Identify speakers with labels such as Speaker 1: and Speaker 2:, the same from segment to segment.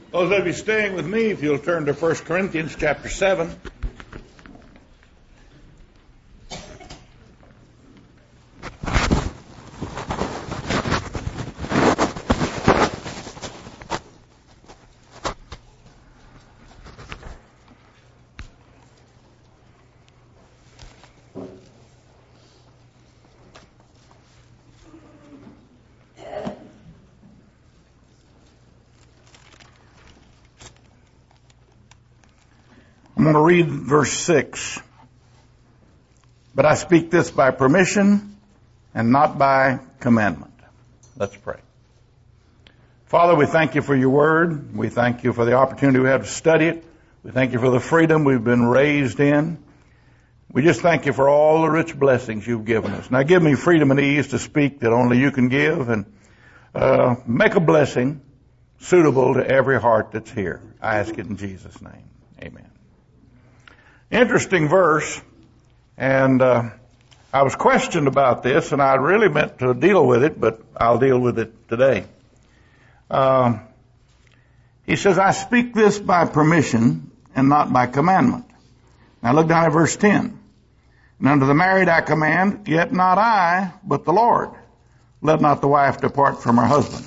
Speaker 1: Those of you staying with me, if you'll turn to 1 Corinthians chapter 7. I'm going to read verse 6. But I speak this by permission and not by commandment. Let's pray. Father, we thank you for your word. We thank you for the opportunity we have to study it. We thank you for the freedom we've been raised in. We just thank you for all the rich blessings you've given us. Now give me freedom and ease to speak that only you can give, and make a blessing suitable to every heart that's here. I ask it in Jesus' name. Amen. Interesting verse, and I was questioned about this, and I really meant to deal with it, but I'll deal with it today. He says, I speak this by permission and not by commandment. Now look down at verse 10. And unto the married I command, yet not I, but the Lord. Let not the wife depart from her husband.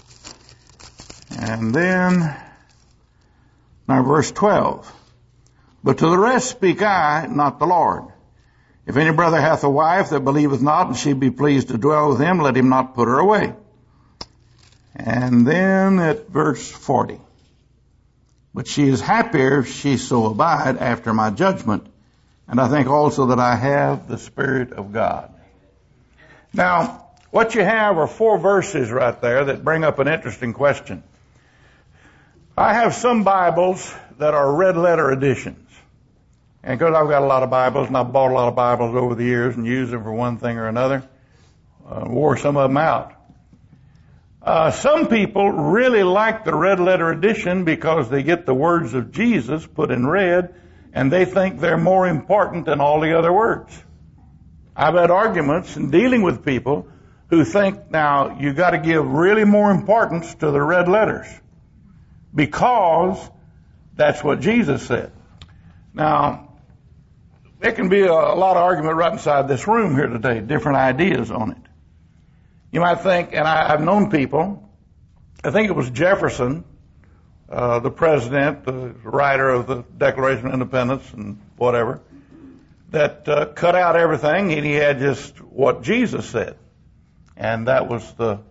Speaker 1: And then, now verse 12. But to the rest speak I, not the Lord. If any brother hath a wife that believeth not, and she be pleased to dwell with him, let him not put her away. And then at verse 40. But she is happier if she so abide after my judgment. And I think also that I have the Spirit of God. Now, what you have are 4 verses right there that bring up an interesting question. I have some Bibles that are red letter editions. And because I've got a lot of Bibles, and I've bought a lot of Bibles over the years and used them for one thing or another, wore some of them out. Some people really like the red letter edition because they get the words of Jesus put in red, and they think they're more important than all the other words. I've had arguments in dealing with people who think, now, you got to give really more importance to the red letters because that's what Jesus said. Now, there can be a lot of argument right inside this room here today, different ideas on it. You might think, and I've known people, I think it was Jefferson, the president, the writer of the Declaration of Independence and whatever, that cut out everything and he had just what Jesus said. And that was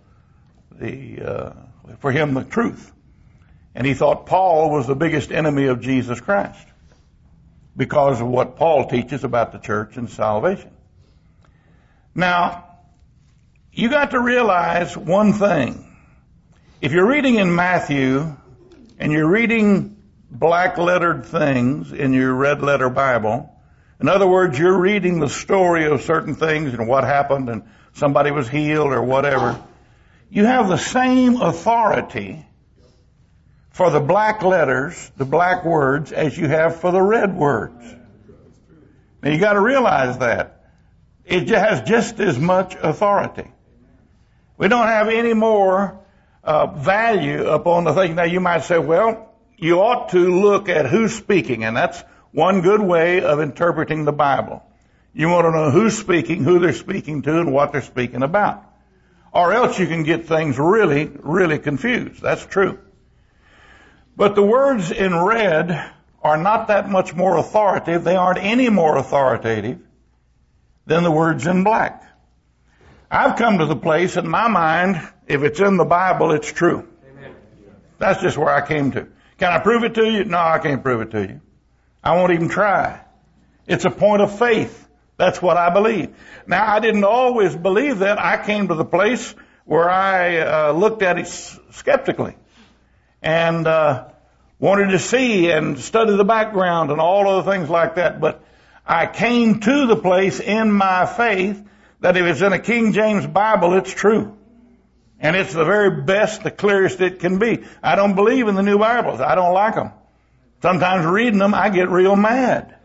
Speaker 1: for him, the truth. And he thought Paul was the biggest enemy of Jesus Christ because of what Paul teaches about the church and salvation. Now, you got to realize one thing. If you're reading in Matthew and you're reading black lettered things in your red letter Bible, in other words, you're reading the story of certain things and what happened and somebody was healed or whatever, you have the same authority for the black letters, the black words, as you have for the red words. Now you got to realize that. It has just as much authority. We don't have any more value upon the thing. Now you might say, well, you ought to look at who's speaking, and that's one good way of interpreting the Bible. You want to know who's speaking, who they're speaking to, and what they're speaking about. Or else you can get things really, really confused. That's true. But the words in red are not that much more authoritative. They aren't any more authoritative than the words in black. I've come to the place in my mind, if it's in the Bible, it's true. Amen. That's just where I came to. Can I prove it to you? No, I can't prove it to you. I won't even try. It's a point of faith. That's what I believe. Now, I didn't always believe that. I came to the place where I looked at it skeptically and wanted to see and study the background and all other things like that. But I came to the place in my faith that if it's in a King James Bible, it's true. And it's the very best, the clearest it can be. I don't believe in the new Bibles. I don't like them. Sometimes reading them, I get real mad.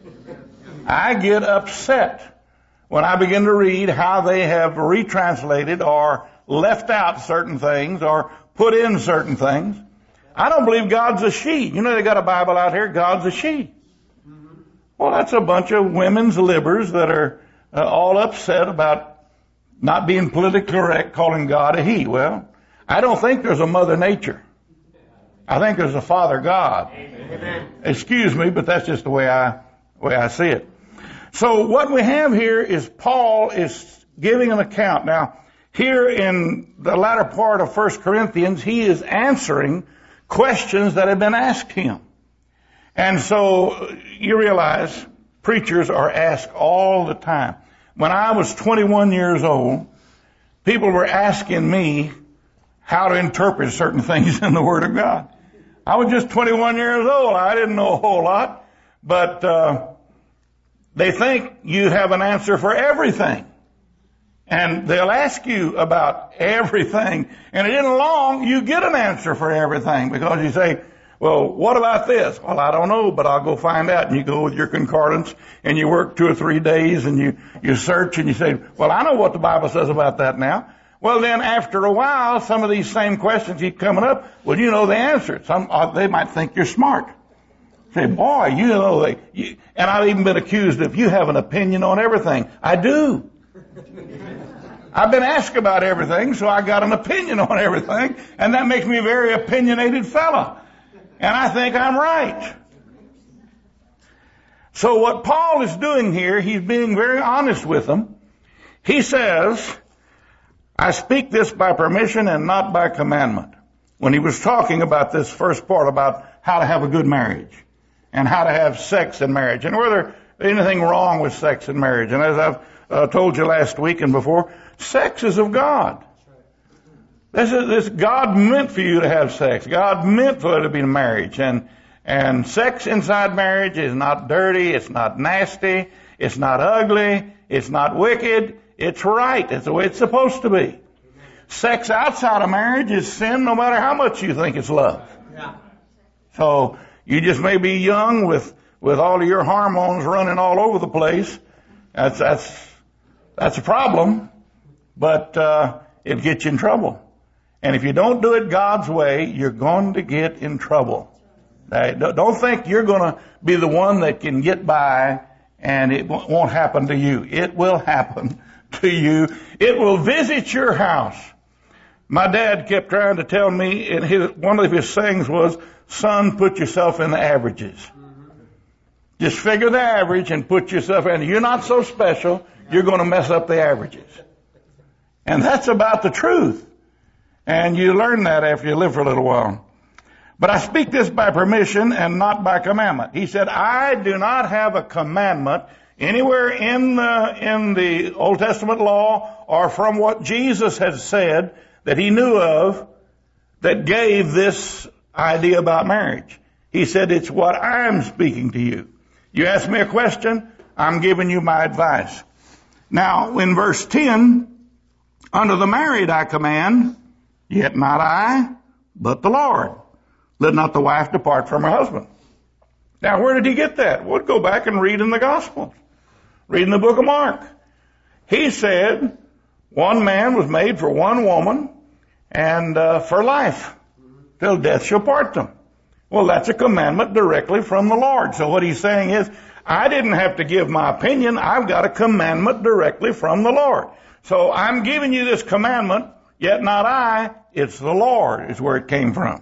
Speaker 1: I get upset when I begin to read how they have retranslated or left out certain things or put in certain things. I don't believe God's a she. You know, they got a Bible out here, God's a she. Well, that's a bunch of women's libbers that are all upset about not being politically correct, calling God a he. Well, I don't think there's a Mother Nature. I think there's a Father God. Amen. Excuse me, but that's just the way I see it. So what we have here is Paul is giving an account. Now, here in the latter part of 1 Corinthians, he is answering questions that have been asked him. And so you realize preachers are asked all the time. When I was 21 years old, people were asking me how to interpret certain things in the Word of God. I was just 21 years old. I didn't know a whole lot. But they think you have an answer for everything. And they'll ask you about everything. And it isn't long, you get an answer for everything. Because you say, well, what about this? Well, I don't know, but I'll go find out. And you go with your concordance and you work 2 or 3 days and you search and you say, well, I know what the Bible says about that now. Well, then after a while, some of these same questions keep coming up. Well, you know the answer. They might think you're smart. Say, boy, you know, and I've even been accused of you have an opinion on everything. I do. I've been asked about everything, so I got an opinion on everything, and that makes me a very opinionated fella. And I think I'm right. So what Paul is doing here, he's being very honest with them. He says, I speak this by permission and not by commandment. When he was talking about this first part about how to have a good marriage and how to have sex in marriage and whether anything wrong with sex in marriage. And as I've told you last week and before, sex is of God. This God meant for you to have sex. God meant for it to be a marriage. And sex inside marriage is not dirty. It's not nasty. It's not ugly. It's not wicked. It's right. It's the way it's supposed to be. Sex outside of marriage is sin no matter how much you think it's love. So you just may be young with all of your hormones running all over the place. That's a problem, but it gets you in trouble. And if you don't do it God's way, you're going to get in trouble. Don't think you're going to be the one that can get by and it won't happen to you. It will happen to you. It will visit your house. My dad kept trying to tell me, and one of his sayings was, son, put yourself in the averages. Just figure the average and put yourself in. You're not so special, you're going to mess up the averages. And that's about the truth. And you learn that after you live for a little while. But I speak this by permission and not by commandment. He said, I do not have a commandment anywhere in the Old Testament law or from what Jesus has said that he knew of that gave this idea about marriage. He said, it's what I'm speaking to you. You ask me a question, I'm giving you my advice. Now, in verse 10, unto the married I command, yet not I, but the Lord. Let not the wife depart from her husband. Now, where did he get that? Well, go back and read in the Gospels. Read in the book of Mark. He said, one man was made for one woman and for life, till death shall part them. Well, that's a commandment directly from the Lord. So what he's saying is, I didn't have to give my opinion. I've got a commandment directly from the Lord. So I'm giving you this commandment, yet not I, it's the Lord is where it came from.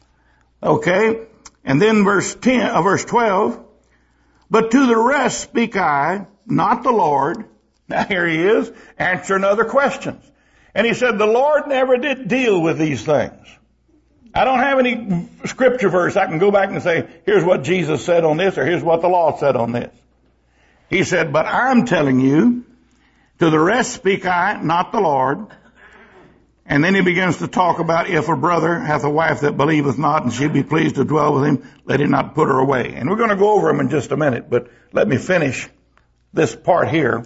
Speaker 1: Okay? And then verse 12, but to the rest speak I, not the Lord. Now here he is, answering other questions. And he said, the Lord never did deal with these things. I don't have any scripture verse I can go back and say, here's what Jesus said on this, or here's what the law said on this. He said, but I'm telling you, to the rest speak I, not the Lord. And then he begins to talk about if a brother hath a wife that believeth not, and she be pleased to dwell with him, let him not put her away. And we're going to go over them in just a minute, but let me finish this part here.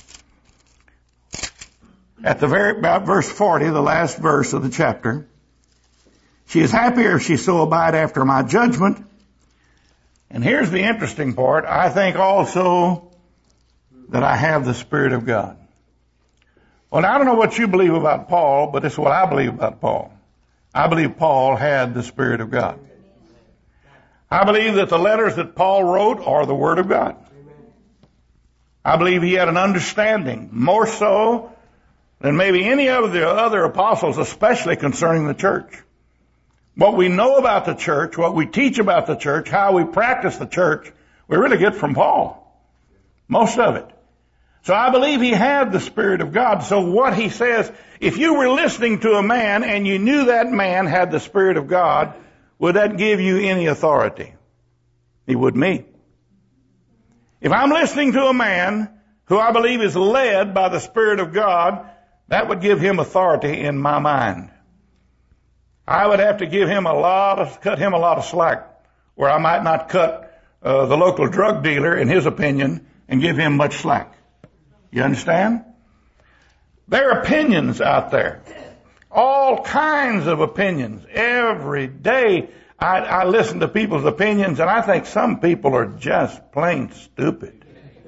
Speaker 1: At about verse 40, the last verse of the chapter, she is happier if she so abide after my judgment. And here's the interesting part. I think also that I have the Spirit of God. Well, now, I don't know what you believe about Paul, but it's what I believe about Paul. I believe Paul had the Spirit of God. I believe that the letters that Paul wrote are the Word of God. I believe he had an understanding, more so than maybe any of the other apostles, especially concerning the church. What we know about the church, what we teach about the church, how we practice the church, we really get from Paul. Most of it. So I believe he had the Spirit of God. So what he says, if you were listening to a man and you knew that man had the Spirit of God, would that give you any authority? It would me. If I'm listening to a man who I believe is led by the Spirit of God, that would give him authority in my mind. I would have to cut him a lot of slack, where I might not cut the local drug dealer, in his opinion, and give him much slack. You understand? There are opinions out there. All kinds of opinions. Every day I listen to people's opinions, and I think some people are just plain stupid.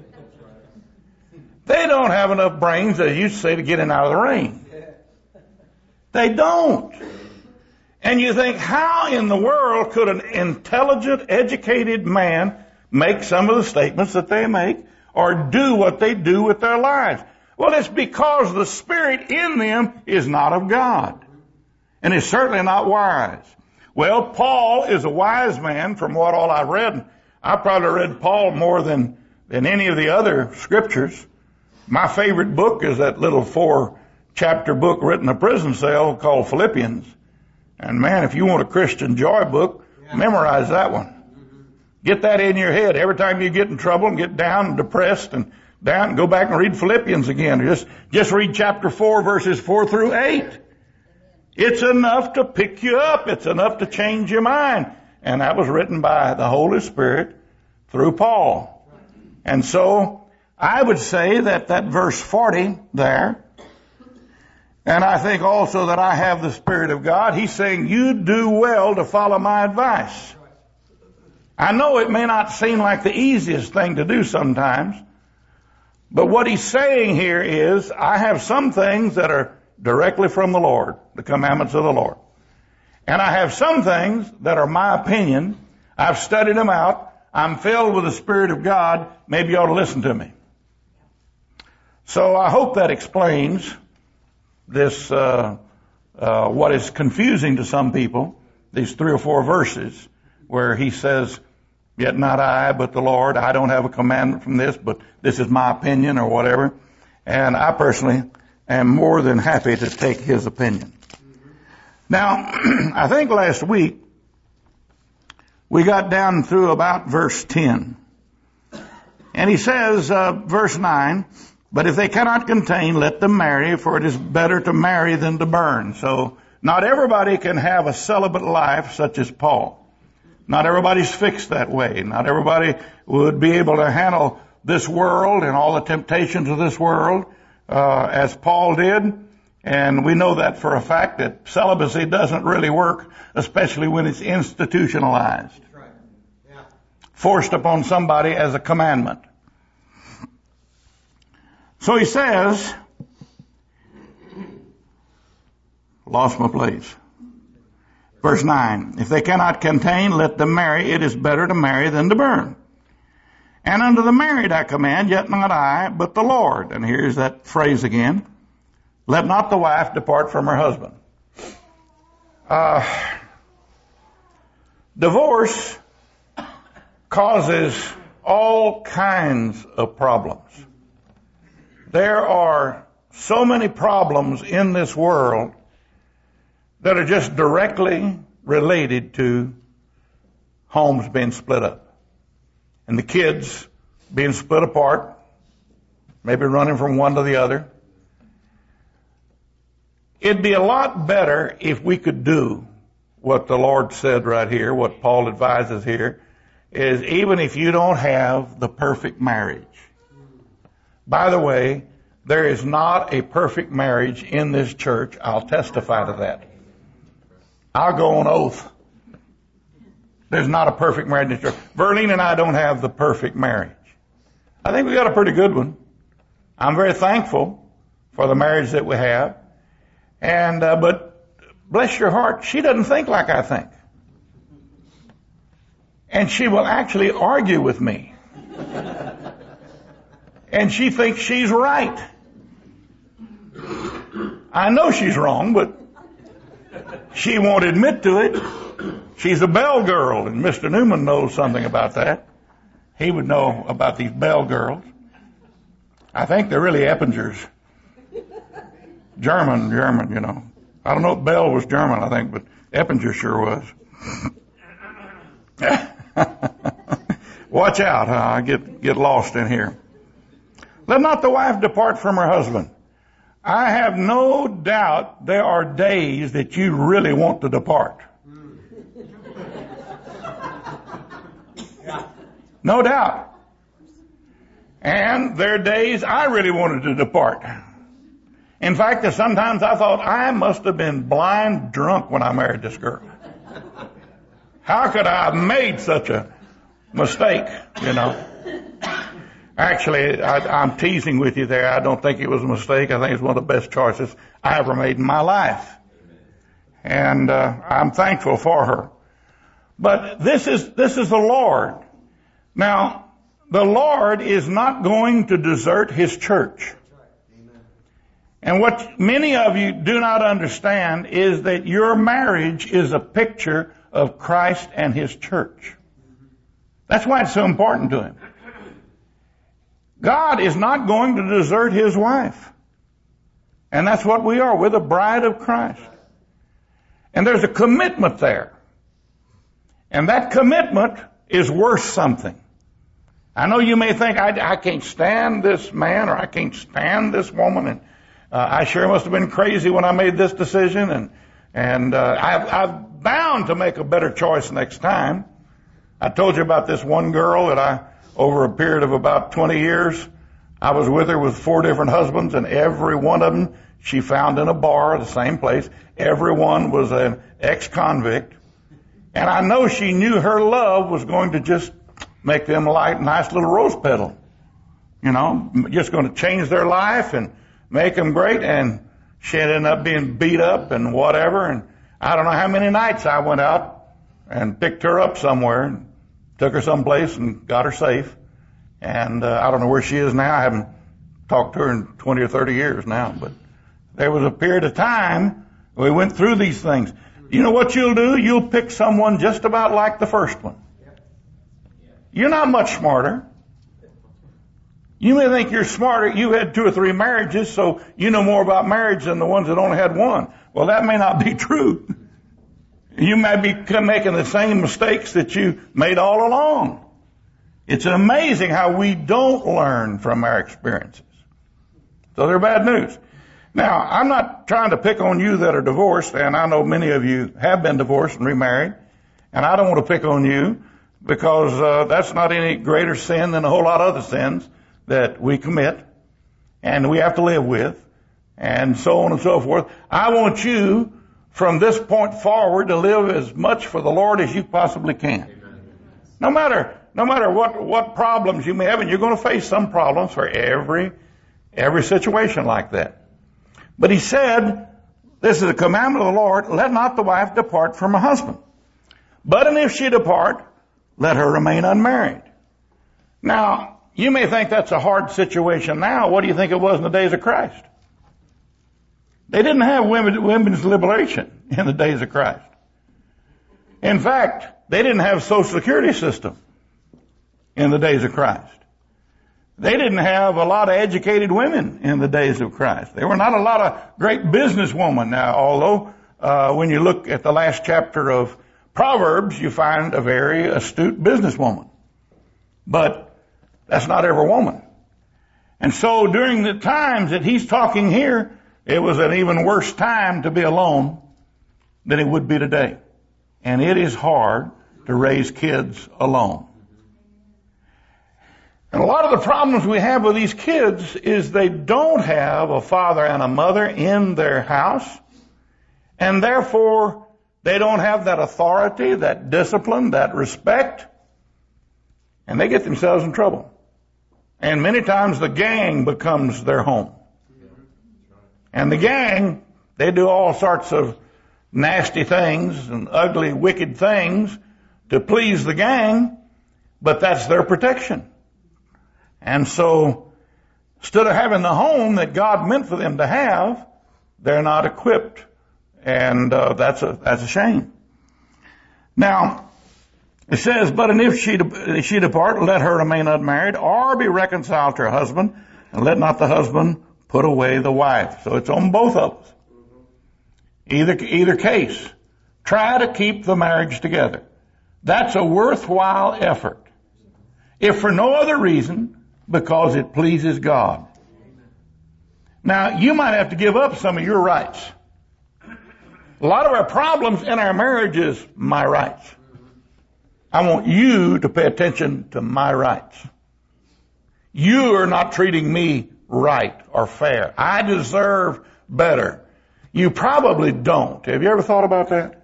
Speaker 1: They don't have enough brains, as you say, to get in out of the rain. They don't. And you think, how in the world could an intelligent, educated man make some of the statements that they make or do what they do with their lives? Well, it's because the Spirit in them is not of God. And is certainly not wise. Well, Paul is a wise man from what all I've read. I probably read Paul more than any of the other scriptures. My favorite book is that little 4-chapter book written in a prison cell called Philippians. And man, if you want a Christian joy book, memorize that one. Get that in your head. Every time you get in trouble and get down and depressed and down, go back and read Philippians again. Or just read chapter 4, verses 4 through 8. It's enough to pick you up. It's enough to change your mind. And that was written by the Holy Spirit through Paul. And so I would say that verse 40 there, and I think also that I have the Spirit of God, he's saying, you do well to follow my advice. I know it may not seem like the easiest thing to do sometimes, but what he's saying here is, I have some things that are directly from the Lord, the commandments of the Lord. And I have some things that are my opinion. I've studied them out. I'm filled with the Spirit of God. Maybe you ought to listen to me. So I hope that explains this, what is confusing to some people, these 3 or 4 verses where he says, yet not I, but the Lord. I don't have a commandment from this, but this is my opinion or whatever. And I personally am more than happy to take his opinion. Now, I think last week we got down through about verse 10. And he says, verse 9, but if they cannot contain, let them marry, for it is better to marry than to burn. So not everybody can have a celibate life such as Paul. Not everybody's fixed that way. Not everybody would be able to handle this world and all the temptations of this world as Paul did. And we know that for a fact that celibacy doesn't really work, especially when it's institutionalized. That's right. Yeah. Forced upon somebody as a commandment. So he says, lost my place. Verse 9, if they cannot contain, let them marry. It is better to marry than to burn. And unto the married I command, yet not I, but the Lord. And here's that phrase again. Let not the wife depart from her husband. Divorce causes all kinds of problems. There are so many problems in this world that are just directly related to homes being split up and the kids being split apart, maybe running from one to the other. It'd be a lot better if we could do what the Lord said right here, what Paul advises here, is even if you don't have the perfect marriage. By the way, there is not a perfect marriage in this church. I'll testify to that. I'll go on oath. There's not a perfect marriage in this church. Verlene and I don't have the perfect marriage. I think we got a pretty good one. I'm very thankful for the marriage that we have. And, but bless your heart, she doesn't think like I think. And she will actually argue with me. And she thinks she's right. I know she's wrong, but she won't admit to it. She's a bell girl, and Mr. Newman knows something about that. He would know about these bell girls. I think they're really Eppingers. German, you know. I don't know if Bell was German, I think, but Eppinger sure was. Watch out, I get lost in here. Let not the wife depart from her husband. I have no doubt there are days that you really want to depart. No doubt. And there are days I really wanted to depart. In fact, sometimes I thought I must have been blind drunk when I married this girl. How could I have made such a mistake, you know? Actually, I'm teasing with you there. I don't think it was a mistake. I think it's one of the best choices I ever made in my life. And I'm thankful for her. But this is the Lord. Now, the Lord is not going to desert His church. And what many of you do not understand is that your marriage is a picture of Christ and His church. That's why it's so important to Him. God is not going to desert His wife. And that's what we are. We're the bride of Christ. And there's a commitment there. And that commitment is worth something. I know you may think, I can't stand this man or I can't stand this woman, and I sure must have been crazy when I made this decision, and I'm bound to make a better choice next time. I told you about this one girl that over a period of about 20 years, I was with her with 4 different husbands, and every one of them she found in a bar, the same place. Every one was an ex-convict. And I know she knew her love was going to just make them a nice little rose petal. You know, just going to change their life and make them great. And she ended up being beat up and whatever. And I don't know how many nights I went out and picked her up somewhere and took her someplace and got her safe. And I don't know where she is now. I haven't talked to her in 20 or 30 years now. But there was a period of time we went through these things. You know what you'll do? You'll pick someone just about like the first one. You're not much smarter. You may think you're smarter. You had 2 or 3 marriages, so you know more about marriage than the ones that only had one. Well, that may not be true. You may be making the same mistakes that you made all along. It's amazing how we don't learn from our experiences. So they're bad news. Now, I'm not trying to pick on you that are divorced, and I know many of you have been divorced and remarried, and I don't want to pick on you because that's not any greater sin than a whole lot of other sins that we commit and we have to live with, and so on and so forth. I want you from this point forward to live as much for the Lord as you possibly can. No matter what problems you may have, and you're going to face some problems for every situation like that. But He said, this is a commandment of the Lord, let not the wife depart from her husband. But and if she depart, let her remain unmarried. Now, you may think that's a hard situation now. What do you think it was in the days of Christ? They didn't have women's liberation in the days of Christ. In fact, they didn't have a Social Security system in the days of Christ. They didn't have a lot of educated women in the days of Christ. There were not a lot of great businesswomen. Now, although when you look at the last chapter of Proverbs, you find a very astute businesswoman. But that's not every woman. And so during the times that he's talking here, it was an even worse time to be alone than it would be today. And it is hard to raise kids alone. And a lot of the problems we have with these kids is they don't have a father and a mother in their house, and therefore they don't have that authority, that discipline, that respect, and they get themselves in trouble. And many times the gang becomes their home. And the gang, they do all sorts of nasty things and ugly, wicked things to please the gang, but that's their protection. And so, instead of having the home that God meant for them to have, they're not equipped. And that's a shame. Now, it says, but if she depart, let her remain unmarried, or be reconciled to her husband, and let not the husband put away the wife. So it's on both of us. Either case. Try to keep the marriage together. That's a worthwhile effort. If for no other reason, because it pleases God. Now, you might have to give up some of your rights. A lot of our problems in our marriage is my rights. I want you to pay attention to my rights. You are not treating me right or fair. I deserve better. You probably don't. Have you ever thought about that?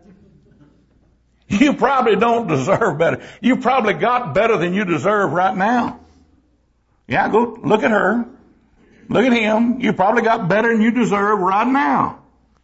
Speaker 1: You probably don't deserve better. You probably got better than you deserve right now. Yeah, go look at her. Look at him. You probably got better than you deserve right now.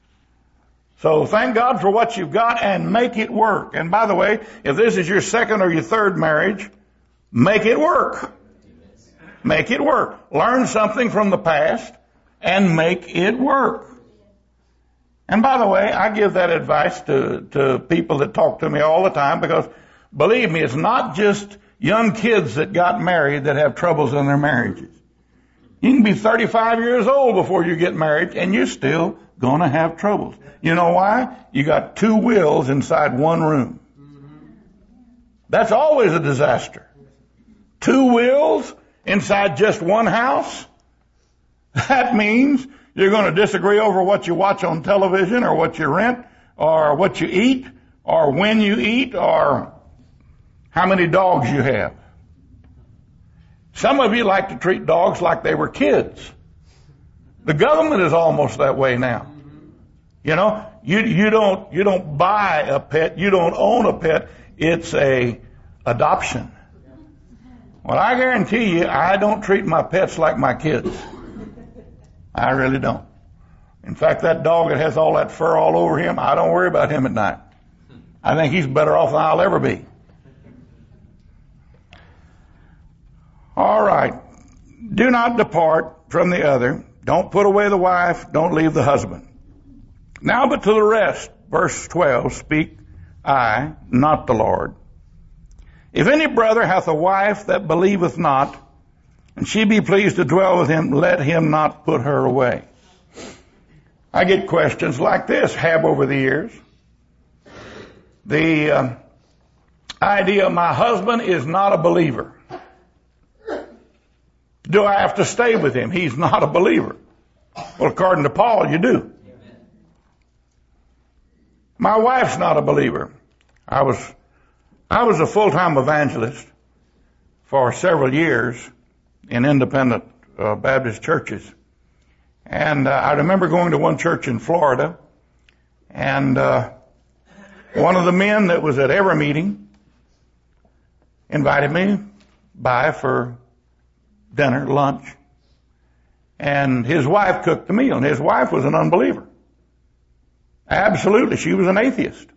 Speaker 1: So thank God for what you've got and make it work. And by the way, if this is your second or your third marriage, make it work. Make it work. Learn something from the past and make it work. And by the way, I give that advice to people that talk to me all the time, because believe me, it's not just young kids that got married that have troubles in their marriages. You can be 35 years old before you get married and you're still going to have troubles. You know why? You got two wills inside one room. That's always a disaster. Two wills inside just one house? That means you're going to disagree over what you watch on television, or what you rent, or what you eat, or when you eat, or how many dogs you have. Some of you like to treat dogs like they were kids. The government is almost that way now. You know, you don't buy a pet, you don't own a pet, it's a adoption. Well, I guarantee you, I don't treat my pets like my kids. I really don't. In fact, that dog that has all that fur all over him, I don't worry about him at night. I think he's better off than I'll ever be. All right. Do not depart from the other. Don't put away the wife. Don't leave the husband. Now but to the rest, verse 12, speak I, not the Lord. If any brother hath a wife that believeth not, and she be pleased to dwell with him, let him not put her away. I get questions like this, have over the years. The idea, my husband is not a believer. Do I have to stay with him? He's not a believer. Well, according to Paul, you do. My wife's not a believer. I was a full-time evangelist for several years in independent Baptist churches. And I remember going to one church in Florida, and one of the men that was at every meeting invited me by for dinner, lunch, and his wife cooked the meal, and his wife was an unbeliever. Absolutely, she was an atheist.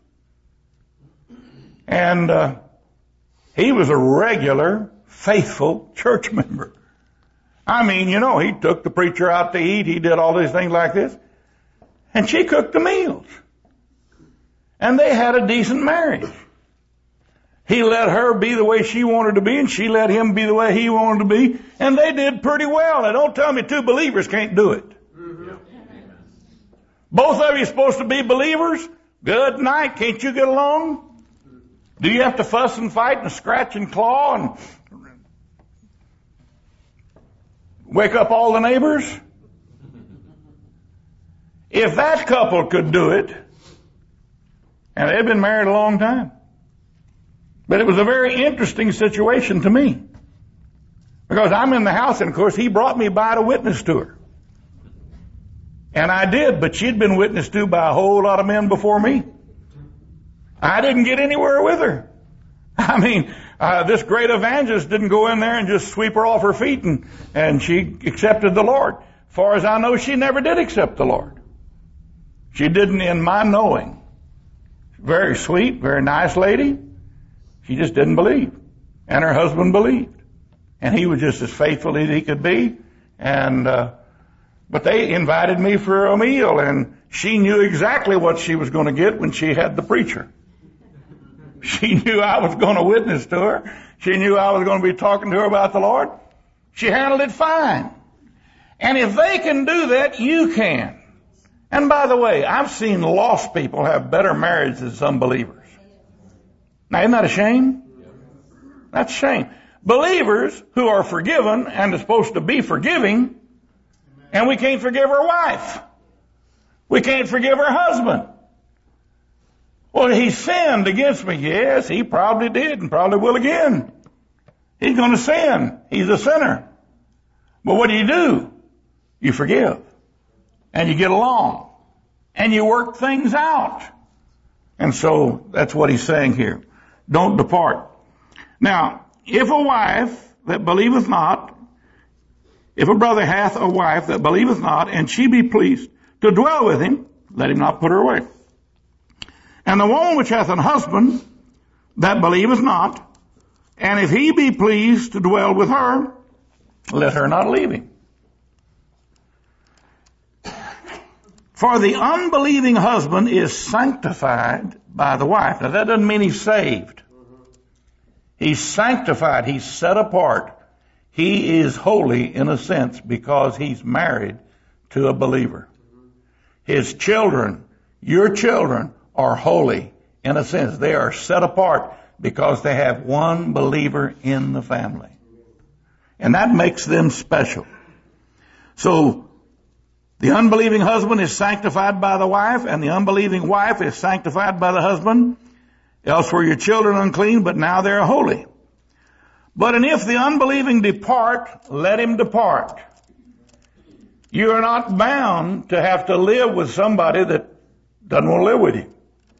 Speaker 1: And he was a regular, faithful church member. I mean, you know, he took the preacher out to eat, he did all these things like this, and she cooked the meals. And they had a decent marriage. He let her be the way she wanted to be, and she let him be the way he wanted to be, and they did pretty well. Now, don't tell me two believers can't do it. Both of you supposed to be believers? Good night. Can't you get along? Do you have to fuss and fight and scratch and claw and wake up all the neighbors? If that couple could do it, and they'd been married a long time. But it was a very interesting situation to me. Because I'm in the house, and of course he brought me by to witness to her. And I did, but she'd been witnessed to by a whole lot of men before me. I didn't get anywhere with her. I mean, this great evangelist didn't go in there and just sweep her off her feet and she accepted the Lord. As far as I know, she never did accept the Lord. She didn't in my knowing. Very sweet, very nice lady. She just didn't believe. And her husband believed. And he was just as faithful as he could be. And, but they invited me for a meal, and she knew exactly what she was going to get when she had the preacher. She knew I was going to witness to her. She knew I was going to be talking to her about the Lord. She handled it fine. And if they can do that, you can. And by the way, I've seen lost people have better marriages than some believers. Now, isn't that a shame? That's a shame. Believers who are forgiven and are supposed to be forgiving, and we can't forgive our wife. We can't forgive our husband. Well, he sinned against me. Yes, he probably did and probably will again. He's going to sin. He's a sinner. But what do? You forgive. And you get along. And you work things out. And so that's what he's saying here. Don't depart. Now, if a wife that believeth not, if a brother hath a wife that believeth not, and she be pleased to dwell with him, let him not put her away. And the woman which hath an husband that believeth not, and if he be pleased to dwell with her, let her not leave him. For the unbelieving husband is sanctified by the wife. Now that doesn't mean he's saved. He's sanctified. He's set apart. He is holy in a sense because he's married to a believer. His children, your children, are holy in a sense. They are set apart because they have one believer in the family. And that makes them special. So, the unbelieving husband is sanctified by the wife, and the unbelieving wife is sanctified by the husband. Else were your children unclean, but now they are holy. But and if the unbelieving depart, let him depart. You are not bound to have to live with somebody that doesn't want to live with you.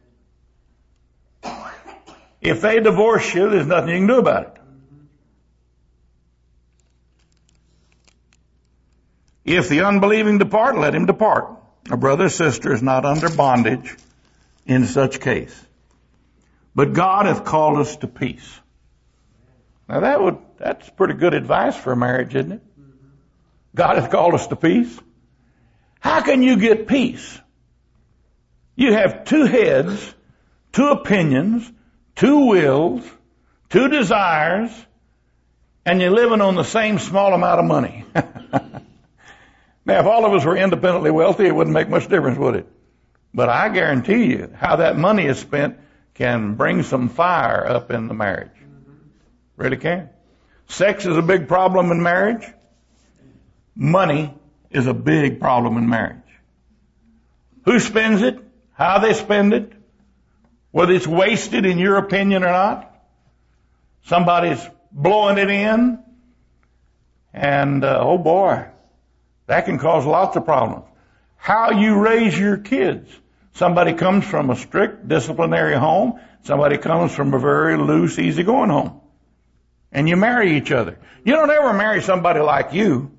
Speaker 1: If they divorce you, there's nothing you can do about it. If the unbelieving depart, let him depart. A brother or sister is not under bondage in such case. But God hath called us to peace. Now that's pretty good advice for a marriage, isn't it? God hath called us to peace. How can you get peace? You have two heads, two opinions, two wills, two desires, and you're living on the same small amount of money. Now, if all of us were independently wealthy, it wouldn't make much difference, would it? But I guarantee you, how that money is spent can bring some fire up in the marriage. Really can. Sex is a big problem in marriage. Money is a big problem in marriage. Who spends it? How they spend it? Whether it's wasted in your opinion or not. Somebody's blowing it in. And, oh boy, that can cause lots of problems. How you raise your kids. Somebody comes from a strict disciplinary home. Somebody comes from a very loose, easygoing home. And you marry each other. You don't ever marry somebody like you.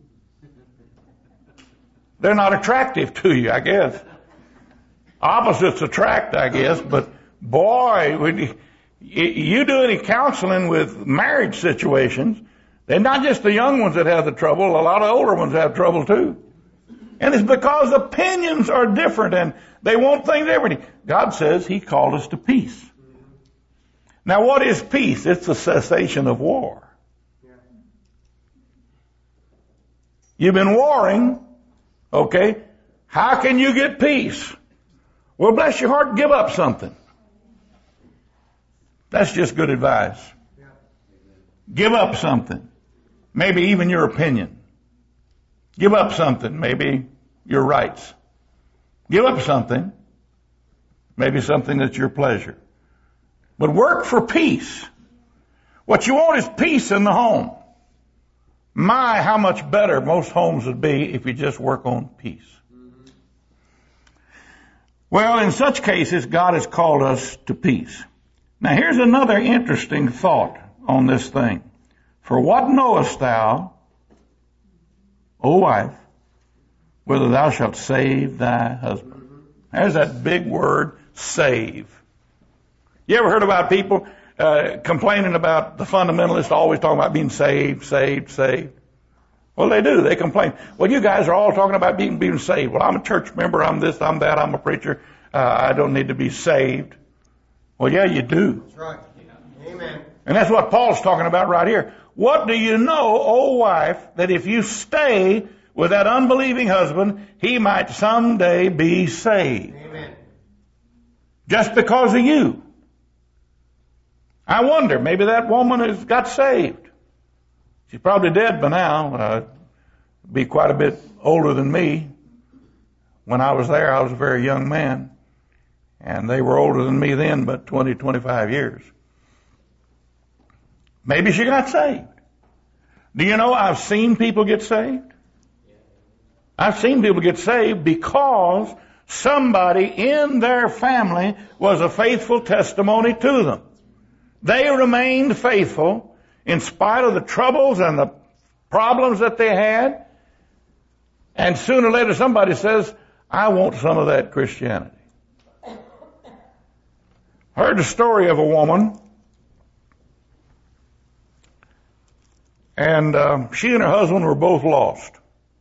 Speaker 1: They're not attractive to you, I guess. Opposites attract, I guess, but boy, when you do any counseling with marriage situations, they're not just the young ones that have the trouble, a lot of older ones have trouble too. And it's because opinions are different and they want things different. God says He called us to peace. Now what is peace? It's the cessation of war. You've been warring, okay? How can you get peace? Well, bless your heart, give up something. That's just good advice. Give up something. Maybe even your opinion. Give up something. Maybe your rights. Give up something. Maybe something that's your pleasure. But work for peace. What you want is peace in the home. My, how much better most homes would be if you just work on peace. Well, in such cases, God has called us to peace. Now, here's another interesting thought on this thing. For what knowest thou, O wife, whether thou shalt save thy husband? There's that big word, save. You ever heard about people complaining about the fundamentalists always talking about being saved, saved, saved? Well, they do. They complain. Well, you guys are all talking about being saved. Well, I'm a church member. I'm this, I'm that. I'm a preacher. I don't need to be saved. Well, yeah, you do.
Speaker 2: That's right. Amen.
Speaker 1: And that's what Paul's talking about right here. What do you know, O wife, that if you stay with that unbelieving husband, he might someday be saved?
Speaker 2: Amen.
Speaker 1: Just because of you. I wonder, maybe that woman has got saved. She's probably dead by now. Be quite a bit older than me. When I was there, I was a very young man. And they were older than me then, but 20, 25 years. Maybe she got saved. Do you know I've seen people get saved? I've seen people get saved because somebody in their family was a faithful testimony to them. They remained faithful in spite of the troubles and the problems that they had. And sooner or later somebody says, I want some of that Christianity. I heard the story of a woman. And she and her husband were both lost.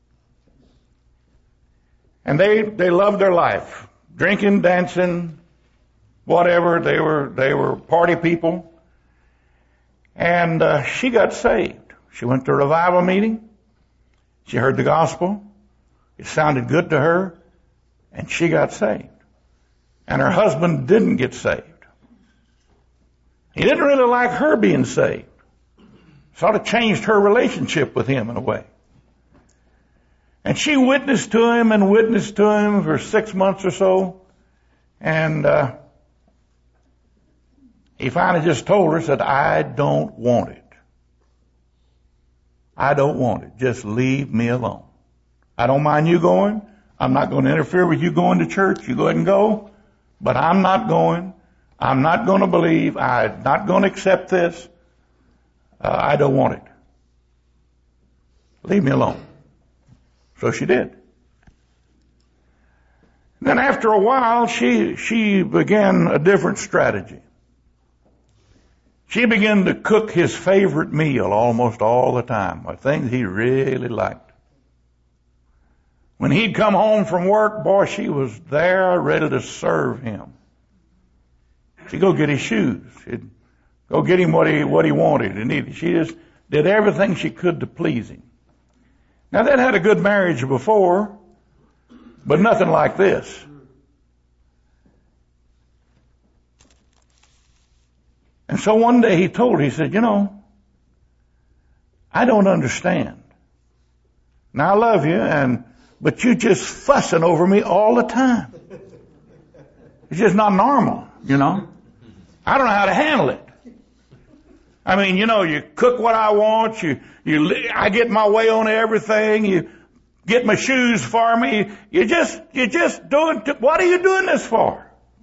Speaker 1: And they loved their life. Drinking, dancing, whatever. They were party people. And she got saved. She went to a revival meeting. She heard the gospel. It sounded good to her. And she got saved. And her husband didn't get saved. He didn't really like her being saved. Sort of changed her relationship with him in a way. And she witnessed to him for 6 months or so. And he finally just told her, said, I don't want it. I don't want it. Just leave me alone. I don't mind you going. I'm not going to interfere with you going to church. You go ahead and go. But I'm not going. I'm not going to believe. I'm not going to accept this. I don't want it. Leave me alone. So she did. Then after a while, she began a different strategy. She began to cook his favorite meal almost all the time, things he really liked. When he'd come home from work, boy, she was there ready to serve him. She'd go get his shoes. She'd go get him what he wanted and needed. She just did everything she could to please him. Now, they'd had a good marriage before, but nothing like this. And so one day he told her, he said, you know, I don't understand. Now, I love you, but you're just fussing over me all the time. It's just not normal, you know. I don't know how to handle it. I mean, you know, you cook what I want, I get my way on everything, you get my shoes for me, you're just doing, what are you doing this for?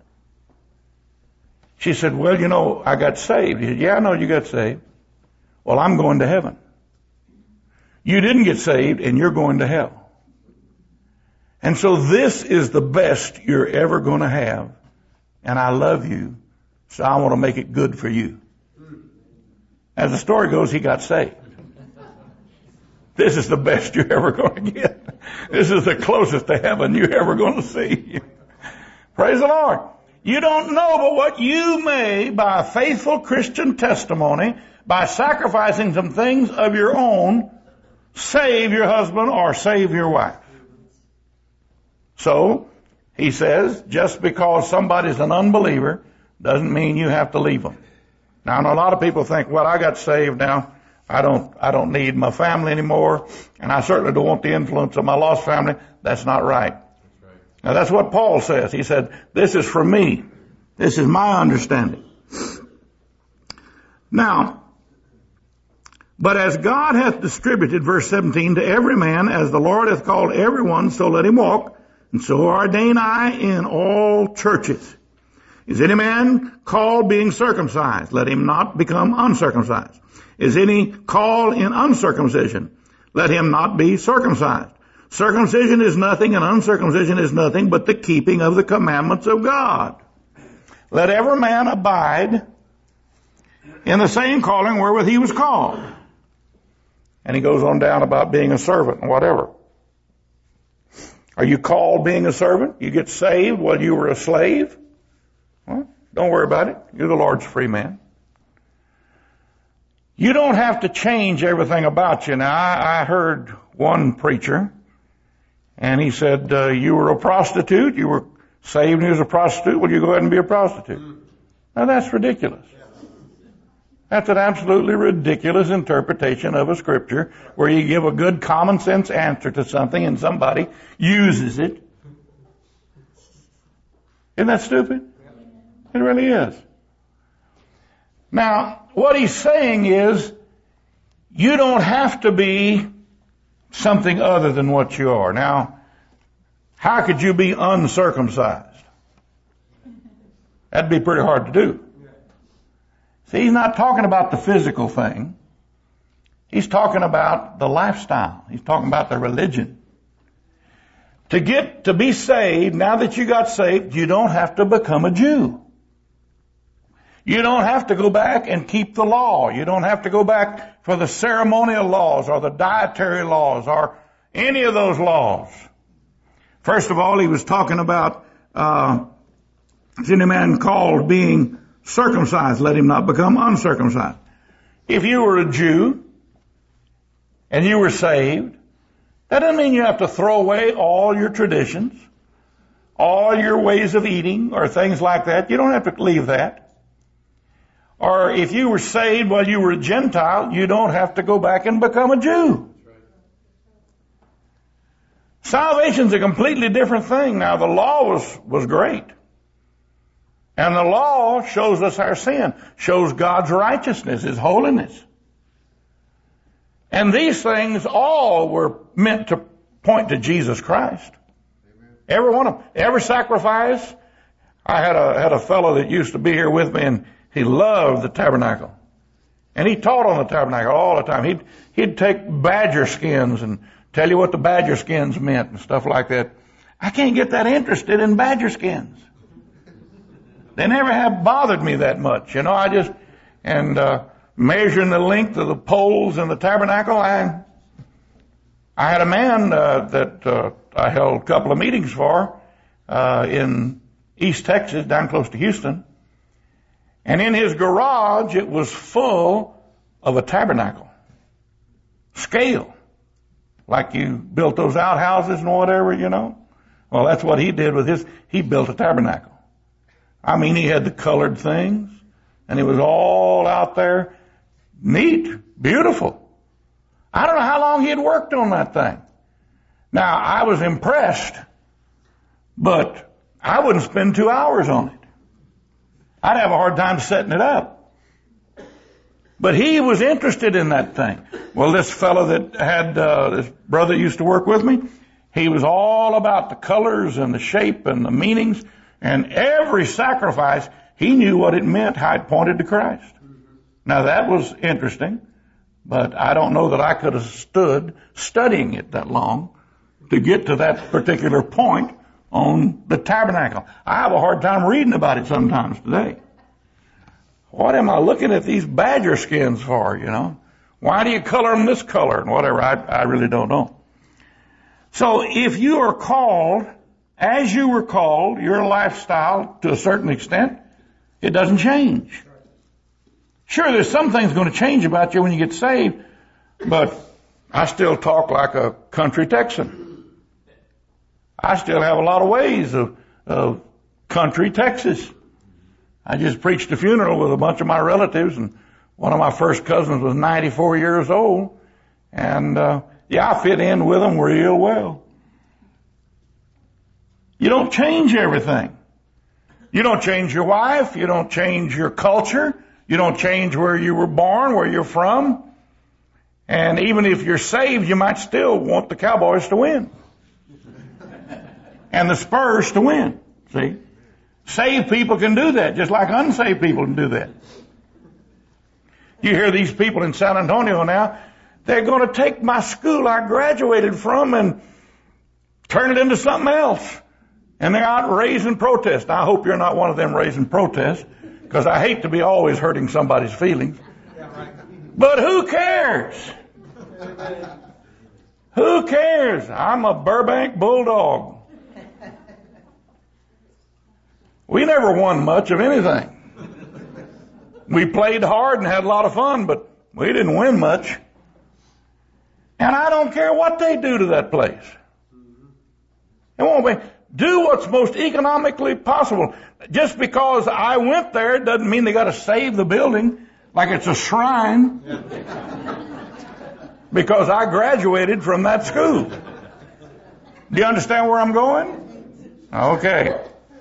Speaker 1: She said, well, you know, I got saved. He said, yeah, I know you got saved. Well, I'm going to heaven. You didn't get saved and you're going to hell. And so this is the best you're ever going to have. And I love you. So I want to make it good for you. As the story goes, he got saved. This is the best you're ever going to get. This is the closest to heaven you're ever going to see. Praise the Lord. You don't know, but what you may, by a faithful Christian testimony, by sacrificing some things of your own, save your husband or save your wife. So, he says, just because somebody's an unbeliever doesn't mean you have to leave them. Now, I know a lot of people think, well, I got saved now. I don't need my family anymore, and I certainly don't want the influence of my lost family. That's not right. That's right. Now, that's what Paul says. He said, this is for me. This is my understanding. Now, but as God hath distributed, verse 17, to every man, as the Lord hath called everyone, so let him walk, and so ordain I in all churches. Is any man called being circumcised? Let him not become uncircumcised. Is any called in uncircumcision? Let him not be circumcised. Circumcision is nothing and uncircumcision is nothing but the keeping of the commandments of God. let every man abide in the same calling wherewith he was called. And he goes on down about being a servant and whatever. Are you called being a servant? You get saved while you were a slave? Well, don't worry about it. You're the Lord's free man. You don't have to change everything about you. Now, I heard one preacher, and he said, you were a prostitute, you were saved and you was a prostitute, well, you go ahead and be a prostitute. Now, that's ridiculous. That's an absolutely ridiculous interpretation of a scripture where you give a good common sense answer to something and somebody uses it. Isn't that stupid? It really is. Now, what he's saying is, you don't have to be something other than what you are. Now, how could you be uncircumcised? That'd be pretty hard to do. See, he's not talking about the physical thing. He's talking about the lifestyle. He's talking about the religion. To be saved, now that you got saved, you don't have to become a Jew. You don't have to go back and keep the law. You don't have to go back for the ceremonial laws or the dietary laws or any of those laws. First of all, he was talking about, is any man called being circumcised, let him not become uncircumcised. If you were a Jew and you were saved, that doesn't mean you have to throw away all your traditions, all your ways of eating or things like that. You don't have to leave that. Or if you were saved while you were a Gentile, you don't have to go back and become a Jew. Salvation's a completely different thing. Now, the law was great. And the law shows us our sin, shows God's righteousness, His holiness. And these things all were meant to point to Jesus Christ. Amen. Every one of them. Every sacrifice. I had a fellow that used to be here with me, and he loved the tabernacle. And he taught on the tabernacle all the time. He'd take badger skins and tell you what the badger skins meant and stuff like that. I can't get that interested in badger skins. They never have bothered me that much. You know, measuring the length of the poles in the tabernacle, I had a man that I held a couple of meetings for in East Texas, down close to Houston. And in his garage, it was full of a tabernacle. Scale. Like you built those outhouses and whatever, you know. Well, that's what he did with his. He built a tabernacle. I mean, he had the colored things, and it was all out there. Neat. Beautiful. I don't know how long he had worked on that thing. Now, I was impressed, but I wouldn't spend 2 hours on it. I'd have a hard time setting it up. But he was interested in that thing. Well, this fellow that had, this brother that used to work with me, he was all about the colors and the shape and the meanings. And every sacrifice, he knew what it meant, how it pointed to Christ. Now that was interesting, but I don't know that I could have stood studying it that long to get to that particular point on the tabernacle. I have a hard time reading about it sometimes today. What am I looking at these badger skins for, you know? Why do you color them this color and whatever? I really don't know. So if you are called, as you were called, your lifestyle to a certain extent, it doesn't change. Sure, there's some things going to change about you when you get saved, but I still talk like a country Texan. I still have a lot of ways of country Texas. I just preached a funeral with a bunch of my relatives, and one of my first cousins was 94 years old, and I fit in with them real well. You don't change everything. You don't change your wife. You don't change your culture. You don't change where you were born, where you're from. And even if you're saved, you might still want the Cowboys to win. And the Spurs to win. See? Saved people can do that, just like unsaved people can do that. You hear these people in San Antonio now, they're going to take my school I graduated from and turn it into something else. And they're out raising protest. I hope you're not one of them raising protest, because I hate to be always hurting somebody's feelings. But who cares? Who cares? I'm a Burbank Bulldog. We never won much of anything. We played hard and had a lot of fun, but we didn't win much. And I don't care what they do to that place. It won't be. Do what's most economically possible. Just because I went there doesn't mean they got to save the building like it's a shrine. Because I graduated from that school. Do you understand where I'm going? Okay.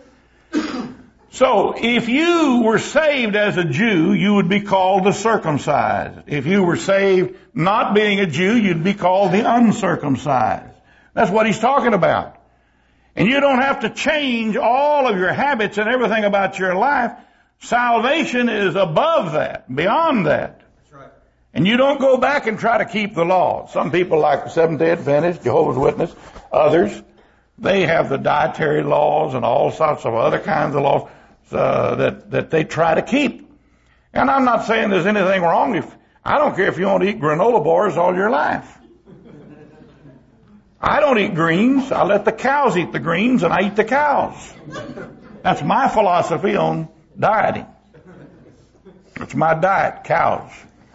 Speaker 1: So, if you were saved as a Jew, you would be called the circumcised. If you were saved not being a Jew, you'd be called the uncircumcised. That's what he's talking about. And you don't have to change all of your habits and everything about your life. Salvation is above that, beyond that. That's right. And you don't go back and try to keep the law. Some people like the Seventh-day Adventist, Jehovah's Witness, others, they have the dietary laws and all sorts of other kinds of laws that they try to keep. And I'm not saying there's anything wrong. I don't care if you want to eat granola bars all your life. I don't eat greens. I let the cows eat the greens, and I eat the cows. That's my philosophy on dieting. It's my diet, cows.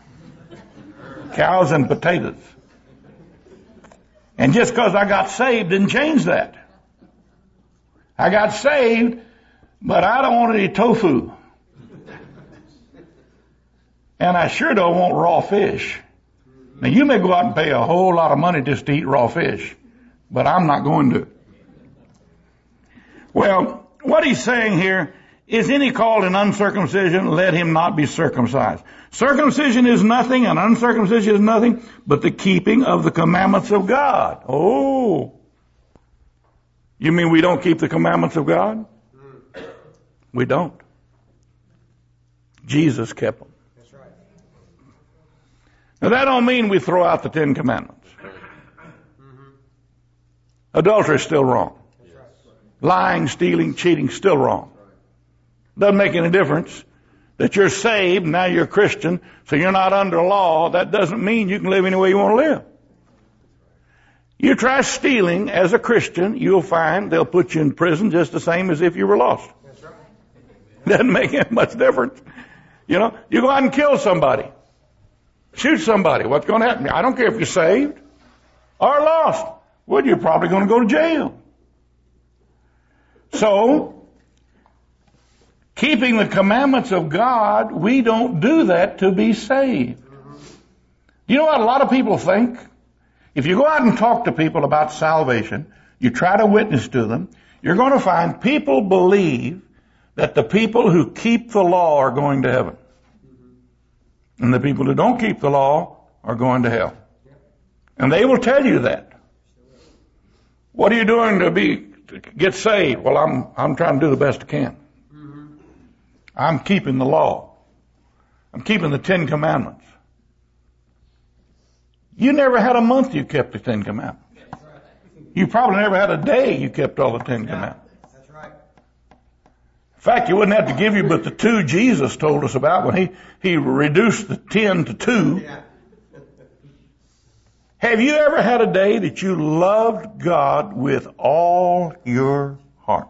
Speaker 1: Cows and potatoes. And just because I got saved didn't change that. I got saved, but I don't want any tofu. And I sure don't want raw fish. Now, you may go out and pay a whole lot of money just to eat raw fish, but I'm not going to. Well, what he's saying here is, any called in uncircumcision, let him not be circumcised. Circumcision is nothing, and uncircumcision is nothing but the keeping of the commandments of God. Oh. You mean we don't keep the commandments of God? We don't. Jesus kept them. That's right. Now, that don't mean we throw out the 10 Commandments. Adultery is still wrong. Lying, stealing, cheating, still wrong. Doesn't make any difference that you're saved, now you're a Christian, so you're not under law. That doesn't mean you can live any way you want to live. You try stealing as a Christian, you'll find they'll put you in prison just the same as if you were lost. That's right. Doesn't make any much difference. You know, you go out and kill somebody. Shoot somebody. What's going to happen? I don't care if you're saved or lost. Well, you're probably going to go to jail. So, keeping the commandments of God, we don't do that to be saved. You know what a lot of people think? If you go out and talk to people about salvation, you try to witness to them, you're going to find people believe that the people who keep the law are going to heaven. And the people who don't keep the law are going to hell. And they will tell you that. What are you doing to get saved? Well, I'm trying to do the best I can. I'm keeping the law. I'm keeping the 10 Commandments. You never had a month you kept the 10 Commandments. You probably never had a day you kept all the 10 Commandments. That's right. In fact, you wouldn't have to give you but the 2 Jesus told us about when he reduced the 10 to 2. Yeah. Have you ever had a day that you loved God with all your heart?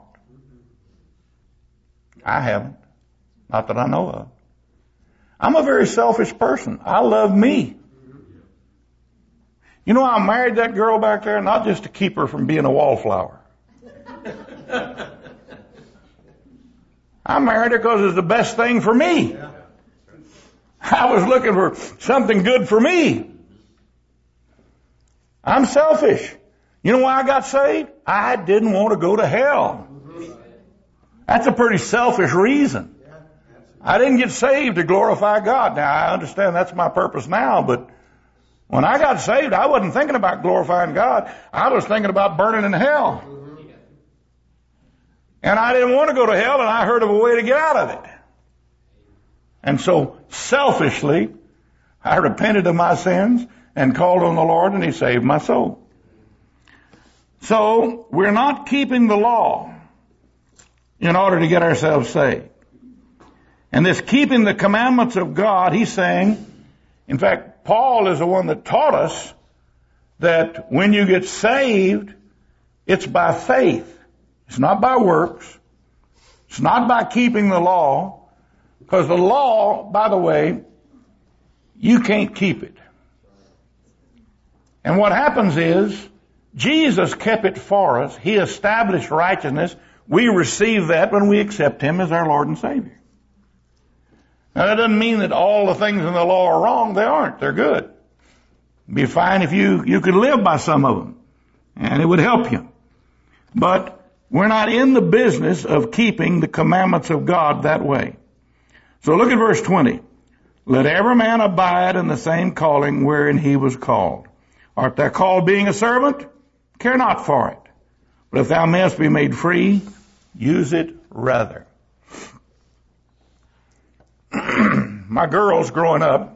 Speaker 1: I haven't. Not that I know of. I'm a very selfish person. I love me. You know, I married that girl back there not just to keep her from being a wallflower. I married her because it's the best thing for me. I was looking for something good for me. I'm selfish. You know why I got saved? I didn't want to go to hell. That's a pretty selfish reason. I didn't get saved to glorify God. Now, I understand that's my purpose now, but when I got saved, I wasn't thinking about glorifying God. I was thinking about burning in hell. And I didn't want to go to hell, and I heard of a way to get out of it. And so, selfishly, I repented of my sins and called on the Lord, and He saved my soul. So, we're not keeping the law. in order to get ourselves saved. And this keeping the commandments of God, he's saying, in fact, Paul is the one that taught us that when you get saved, it's by faith. It's not by works. It's not by keeping the law. Because the law, by the way, you can't keep it. And what happens is, Jesus kept it for us. He established righteousness. We receive that when we accept Him as our Lord and Savior. Now that doesn't mean that all the things in the law are wrong. They aren't. They're good. It'd be fine if you could live by some of them. And it would help you. But we're not in the business of keeping the commandments of God that way. So look at verse 20. Let every man abide in the same calling wherein he was called. Art thou called being a servant? Care not for it. But if thou mayest be made free, use it rather. My girls growing up,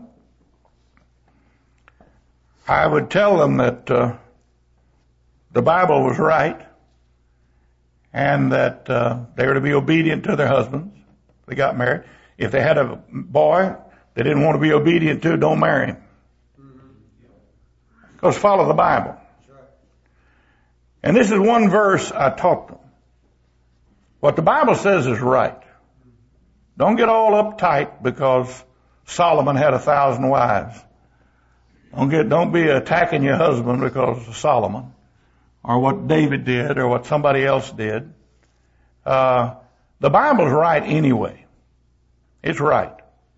Speaker 1: I would tell them that the Bible was right and that they were to be obedient to their husbands. They got married. If they had a boy they didn't want to be obedient to, don't marry him. Because follow the Bible. And this is one verse I taught them. What the Bible says is right. Don't get all uptight because Solomon had 1,000 wives. Don't be attacking your husband because of Solomon or what David did or what somebody else did. The Bible's right anyway. It's right.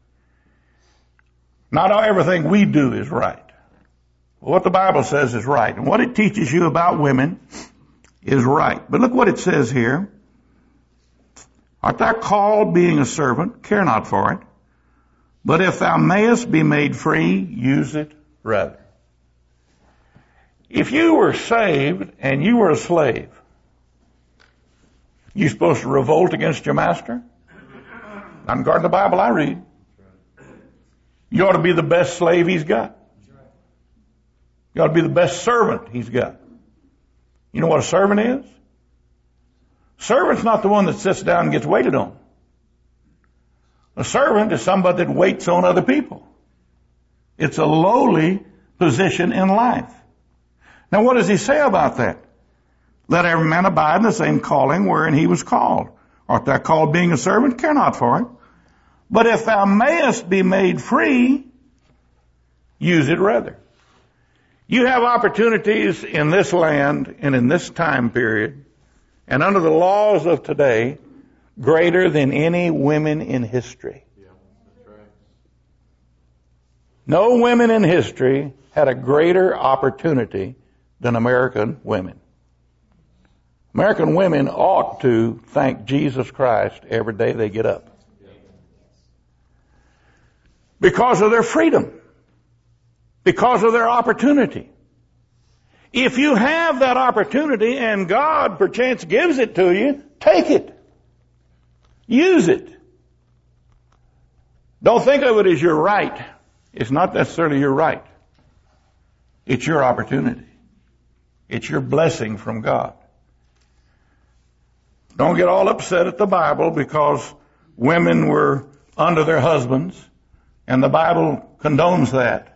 Speaker 1: Not everything we do is right. What the Bible says is right. And what it teaches you about women is right. But look what it says here. Art thou called being a servant? Care not for it. But if thou mayest be made free, use it rather. If you were saved and you were a slave, you supposed to revolt against your master? Not regarding the Bible I read. You ought to be the best slave he's got. You ought to be the best servant he's got. You know what a servant is? Servant's not the one that sits down and gets waited on. A servant is somebody that waits on other people. It's a lowly position in life. Now what does he say about that? Let every man abide in the same calling wherein he was called. Art thou called being a servant? Care not for it. But if thou mayest be made free, use it rather. You have opportunities in this land and in this time period and under the laws of today greater than any women in history.
Speaker 2: Yeah, that's right.
Speaker 1: No women in history had a greater opportunity than American women. American women ought to thank Jesus Christ every day they get up. Because of their freedom. Because of their opportunity. If you have that opportunity and God perchance gives it to you, take it. Use it. Don't think of it as your right. It's not necessarily your right. It's your opportunity. It's your blessing from God. Don't get all upset at the Bible because women were under their husbands, and the Bible condones that.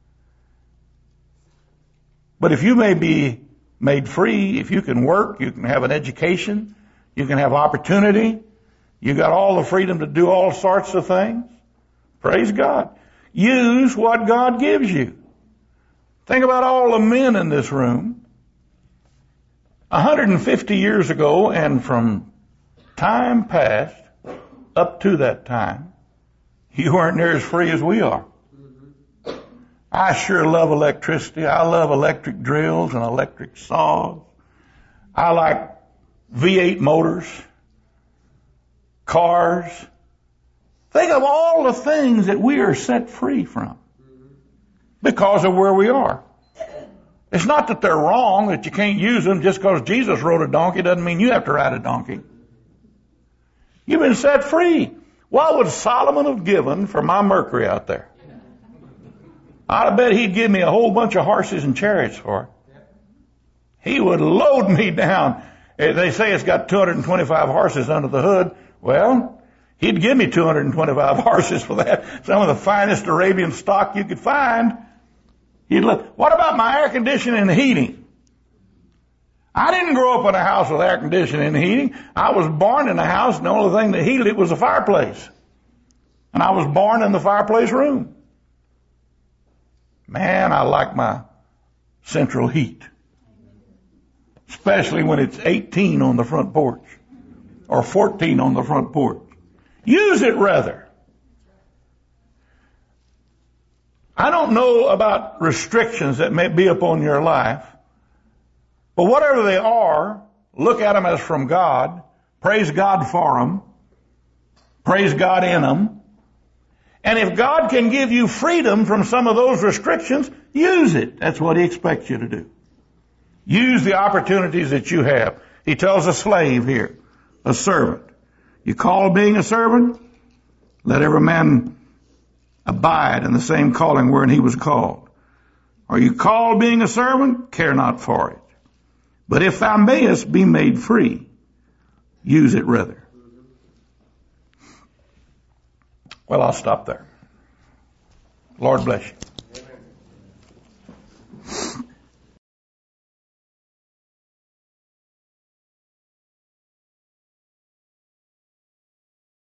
Speaker 1: But if you may be made free, if you can work, you can have an education, you can have opportunity, you got all the freedom to do all sorts of things, praise God. Use what God gives you. Think about all the men in this room. 150 years ago and from time past up to that time, you weren't near as free as we are. I sure love electricity. I love electric drills and electric saws. I like V8 motors, cars. Think of all the things that we are set free from because of where we are. It's not that they're wrong, that you can't use them. Just because Jesus rode a donkey doesn't mean you have to ride a donkey. You've been set free. What would Solomon have given for my Mercury out there? I bet he'd give me a whole bunch of horses and chariots for it. He would load me down. They say it's got 225 horses under the hood. Well, he'd give me 225 horses for that. Some of the finest Arabian stock you could find. What about my air conditioning and heating? I didn't grow up in a house with air conditioning and heating. I was born in a house, and the only thing that heated it was a fireplace. And I was born in the fireplace room. Man, I like my central heat. Especially when it's 18 on the front porch. Or 14 on the front porch. Use it rather. I don't know about restrictions that may be upon your life. But whatever they are, look at them as from God. Praise God for them. Praise God in them. And if God can give you freedom from some of those restrictions, use it. That's what He expects you to do. Use the opportunities that you have. He tells a slave here, a servant. You call being a servant? Let every man abide in the same calling wherein he was called. Are you called being a servant? Care not for it. But if thou mayest be made free, use it rather. Well, I'll stop there. Lord bless you.